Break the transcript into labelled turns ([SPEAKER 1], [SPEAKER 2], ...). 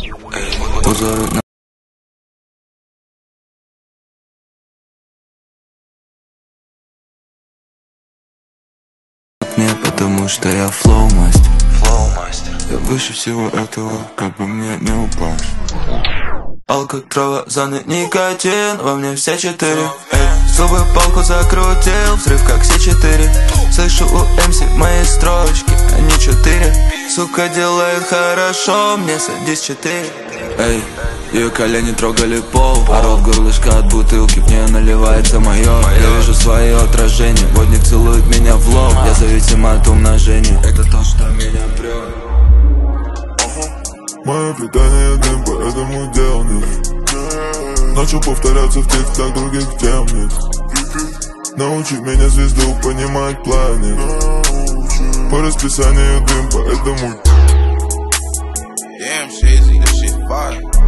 [SPEAKER 1] Узоры на мне, потому что я флоу-мастер. Я выше всего этого, как бы мне не упасть. Алкотрова, зоны, никотин, во мне все четыре. Зубы палку закрутил, взрыв как С4. Слышу у МС мои строчки, они 4. Сука делает хорошо, мне садись 4. Эй, ее колени трогали пол, а рот горлышко от бутылки, в нее наливается мое. Я вижу свое отражение, водник целует меня в лоб. Я зависим от умножения, это то, что меня прет.
[SPEAKER 2] Мое питание дым, поэтому дел нет. Начал повторяться в текстах других тем нет. Научи меня звезду понимать планет. По расписанию дым, поэтому
[SPEAKER 3] Damn, Shizzy, this shit fire.